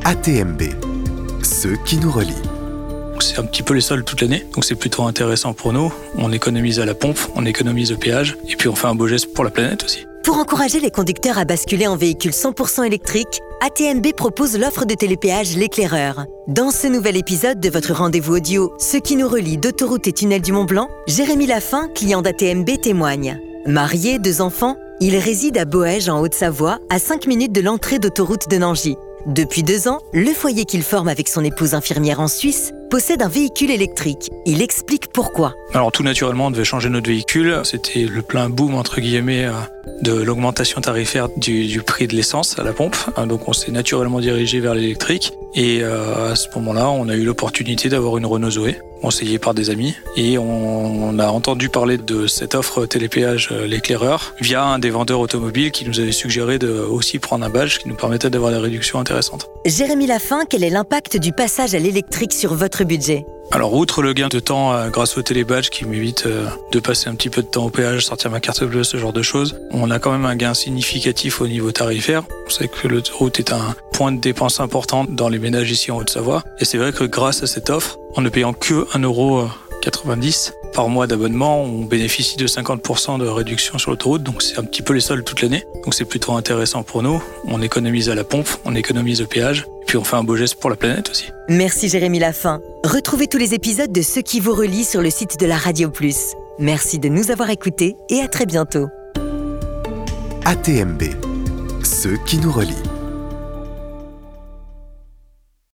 ATMB, ceux qui nous relient. C'est un petit peu les soldes toute l'année, donc c'est plutôt intéressant pour nous. On économise à la pompe, on économise au péage, et puis on fait un beau geste pour la planète aussi. Pour encourager les conducteurs à basculer en véhicules 100% électriques, ATMB propose l'offre de télépéage L'Éclaireur. Dans ce nouvel épisode de votre rendez-vous audio « Ceux qui nous relient d'autoroute et tunnel du Mont-Blanc », Jérémy Lafin, client d'ATMB, témoigne. Marié, 2 enfants, il réside à Boëge en Haute-Savoie, à 5 minutes de l'entrée d'autoroute de Nangy. Depuis 2 ans, le foyer qu'il forme avec son épouse infirmière en Suisse possède un véhicule électrique. Il explique pourquoi. Alors tout naturellement, on devait changer notre véhicule. C'était le plein boom, entre guillemets, de l'augmentation tarifaire du prix de l'essence à la pompe. Donc on s'est naturellement dirigé vers l'électrique. Et à ce moment-là, on a eu l'opportunité d'avoir une Renault Zoé, conseillée par des amis. Et on a entendu parler de cette offre télépéage L'Éclaireur via un des vendeurs automobiles qui nous avait suggéré de aussi prendre un badge qui nous permettait d'avoir des réductions intéressantes. Jérémy Lafin, quel est l'impact du passage à l'électrique sur votre budget ? Alors, outre le gain de temps grâce au télébadge qui m'évite de passer un petit peu de temps au péage, sortir ma carte bleue, ce genre de choses, on a quand même un gain significatif au niveau tarifaire. On sait que l'autoroute est un point de dépense important dans les ménages ici en Haute-Savoie. Et c'est vrai que grâce à cette offre, en ne payant que 1,90€ par mois d'abonnement, on bénéficie de 50% de réduction sur l'autoroute, donc c'est un petit peu les soldes toute l'année. Donc c'est plutôt intéressant pour nous. On économise à la pompe, on économise au péage, et puis on fait un beau geste pour la planète aussi. Merci Jérémy Lafin. Retrouvez tous les épisodes de Ceux qui vous relient sur le site de la Radio Plus. Merci de nous avoir écoutés et à très bientôt. ATMB, ceux qui nous relient.